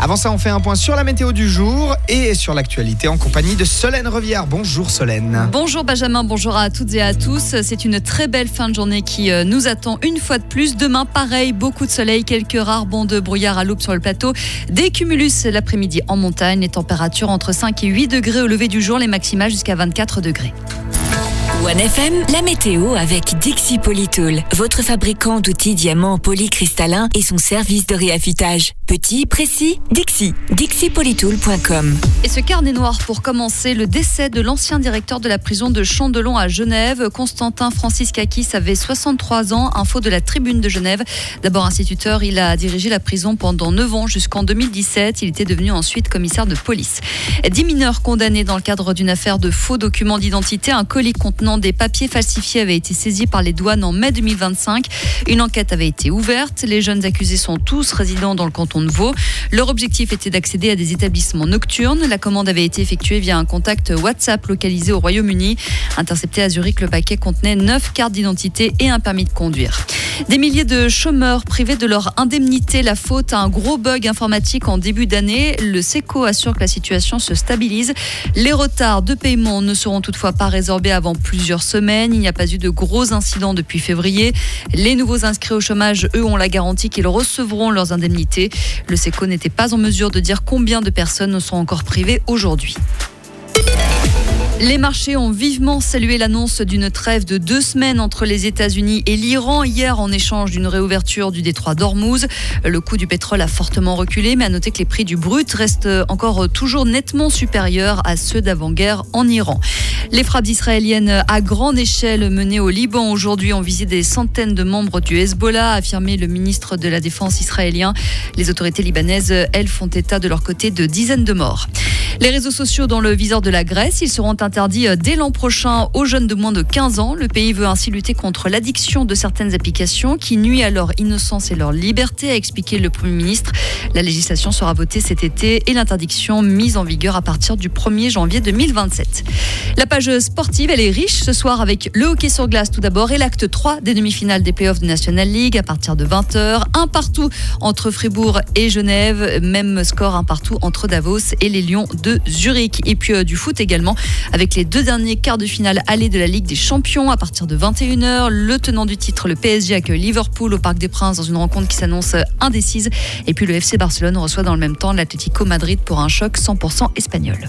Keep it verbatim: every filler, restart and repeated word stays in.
Avant ça, on fait un point sur la météo du jour et sur l'actualité en compagnie de Solène Reviard. Bonjour Solène. Bonjour Benjamin, bonjour à toutes et à tous. C'est une très belle fin de journée qui nous attend une fois de plus. Demain, pareil, beaucoup de soleil, quelques rares bancs de brouillard à l'aube sur le plateau. Des cumulus l'après-midi en montagne. Les températures entre cinq et huit degrés au lever du jour, les maximales jusqu'à vingt-quatre degrés. One F M, la météo avec Dixi Polytool, votre fabricant d'outils diamants polycristallins et son service de réaffûtage. Petit, précis, Dixi. dixi polytool point com. Et ce carnet noir pour commencer, le décès de l'ancien directeur de la prison de Chandelon à Genève. Constantin Franciscakis avait soixante-trois ans, info de la Tribune de Genève. D'abord instituteur, il a dirigé la prison pendant neuf ans jusqu'en deux mille dix-sept. Il était devenu ensuite commissaire de police. Dix mineurs condamnés dans le cadre d'une affaire de faux documents d'identité. Un colis contenant des papiers falsifiés avait été saisi par les douanes en mai deux mille vingt-cinq. Une enquête avait été ouverte. Les jeunes accusés sont tous résidents dans le canton de Vaud. Leur objectif était d'accéder à des établissements nocturnes. La commande avait été effectuée via un contact WhatsApp localisé au Royaume-Uni. Intercepté à Zurich, le paquet contenait neuf cartes d'identité et un permis de conduire. Des milliers de chômeurs privés de leur indemnité, la faute à un gros bug informatique en début d'année. Le SECO assure que la situation se stabilise. Les retards de paiement ne seront toutefois pas résorbés avant plusieurs semaines. Il n'y a pas eu de gros incidents depuis février. Les nouveaux inscrits au chômage, eux, ont la garantie qu'ils recevront leurs indemnités. Le SECO n'était pas en mesure de dire combien de personnes sont encore privées aujourd'hui. Les marchés ont vivement salué l'annonce d'une trêve de deux semaines entre les États-Unis et l'Iran hier en échange d'une réouverture du détroit d'Ormuz. Le coût du pétrole a fortement reculé, mais à noter que les prix du brut restent encore toujours nettement supérieurs à ceux d'avant-guerre en Iran. Les frappes israéliennes à grande échelle menées au Liban aujourd'hui ont visé des centaines de membres du Hezbollah, a affirmé le ministre de la Défense israélien. Les autorités libanaises, elles, font état de leur côté de dizaines de morts. Les réseaux sociaux dans le viseur de la Grèce, ils seront interdits dès l'an prochain aux jeunes de moins de quinze ans. Le pays veut ainsi lutter contre l'addiction de certaines applications qui nuisent à leur innocence et leur liberté, a expliqué le Premier ministre. La législation sera votée cet été et l'interdiction mise en vigueur à partir du premier janvier deux mille vingt-sept. La page sportive, elle est riche ce soir avec le hockey sur glace tout d'abord et l'acte trois des demi-finales des playoffs de National League à partir de vingt heures. Un partout entre Fribourg et Genève, même score un partout entre Davos et les Lions de Zurich. Et puis euh, du foot également avec les deux derniers quarts de finale aller de la Ligue des Champions à partir de vingt et une heures. Le tenant du titre, le P S G, accueille Liverpool au Parc des Princes dans une rencontre qui s'annonce indécise. Et puis le F C Barcelone reçoit dans le même temps l'Atlético Madrid pour un choc cent pour cent espagnol.